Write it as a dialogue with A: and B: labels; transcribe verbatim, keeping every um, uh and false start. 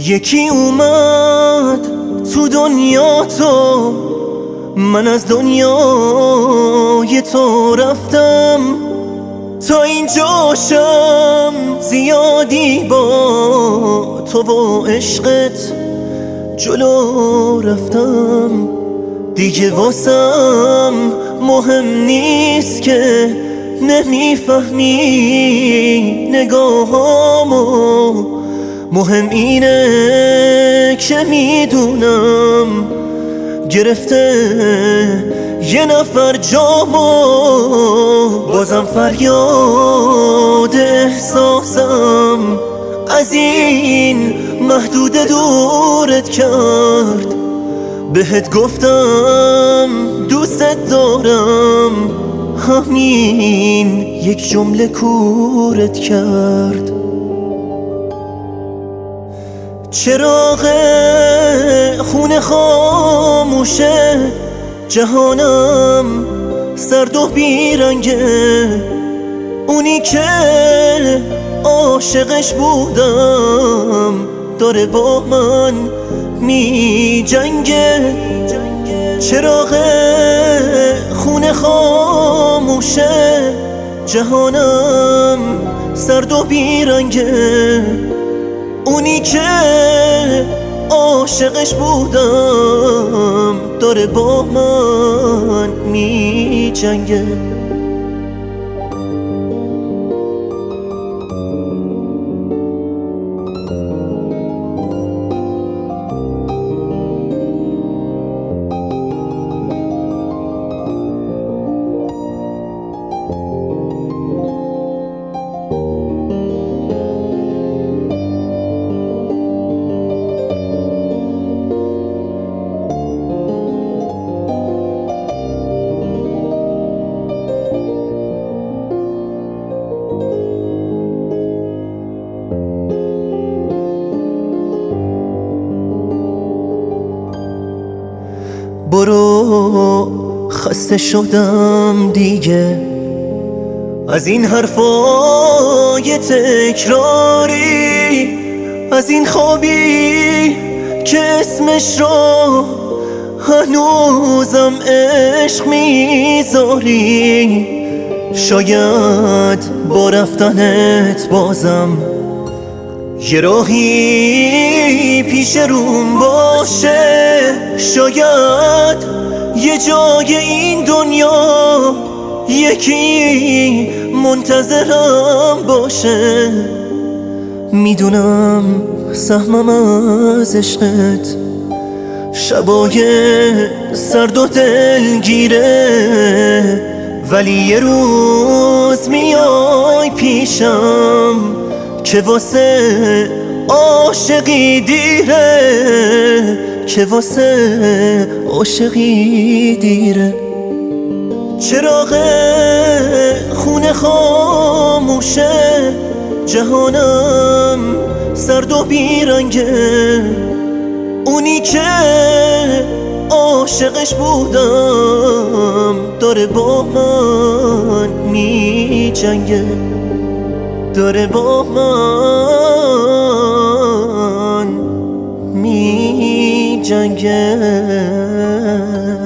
A: یکی اومد تو دنیا تو، من از دنیای تو رفتم. تا اینجاشم زیادی با تو و عشقت جلو رفتم. دیگه واسم مهم نیست که نمیفهمی نگاهامو، مهم اینه که میدونم گرفته یه نفر جامو. بازم فریاد احساسم از این محدود دورت کرد. بهت گفتم دوست دارم، همین یک جمله کورت کرد. چراغ خونه خاموشه، جهانم سرد و بیرنگه. اونی که عاشقش بودم داره با من می جنگه. چراغ خونه خاموشه، جهانم سرد و بیرنگه. اونی که عاشقش بودم داره با من می جنگه. برو، خسته شدم دیگه از این حرفای تکراری، از این خوابی که اسمش رو هنوزم عشق میذاری. شاید با رفتنت بازم یه راهی پیش روم باشه، شاید یه جای این دنیا یکی منتظرم باشه. میدونم سهمم از عشقت شبای سرد و دلگیره، ولی یه روز میای پیشم که واسه عاشقی دیره، که واسه عاشقی دیره. چراغ خونه خاموشه، جهانم سرد و بیرنگه. اونی که عاشقش بودم داره با من می جنگه، داره با من می جنگه.